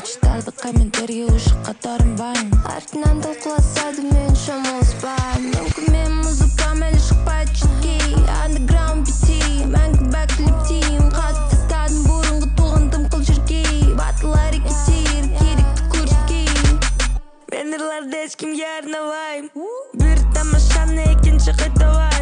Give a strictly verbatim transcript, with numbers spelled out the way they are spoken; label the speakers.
Speaker 1: читады комменттерге ушыққа тарынбаймын. Артынан талқыласады, мен шамаласпаймын. Мүмкін мен музыкам әлі шықпайды читкей. Underground бити, мәңгі бәкіліптеймін. Қатты тастадым бұрынғы туған тым қыл жүргей. Батыл әрекеттер керекті көрсеткей. Мен ырларды ешкімге арнамаймын. Бір тамашаны екінші қайталаймын.